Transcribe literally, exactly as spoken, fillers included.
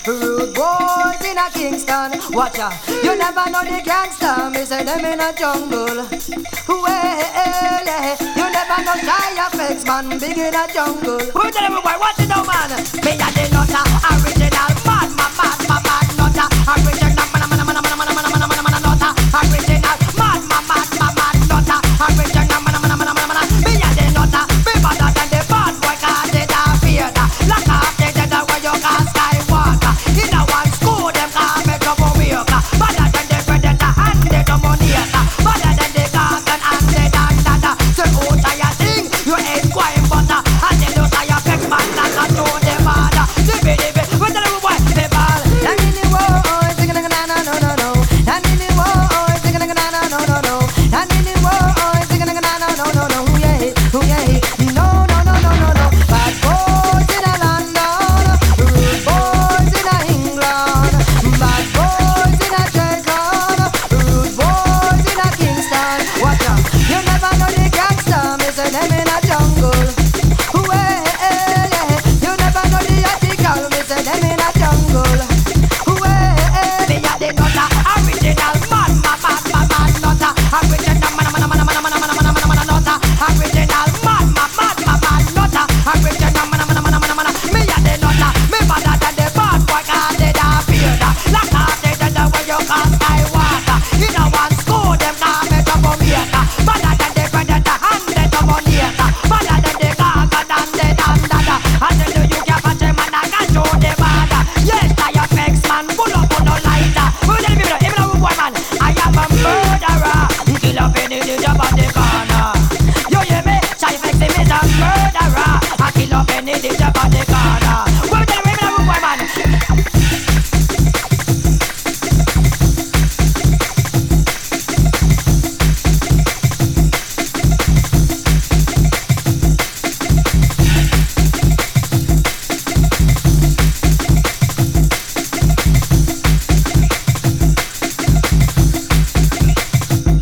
Rude boys in a Kingston. Watch out, you never know the gangster. Me say them in a jungle. Well, yeah. You never know shy effects, man. Big in a jungle. Who tell them boy? Watch it now, man. Me a the nutter, original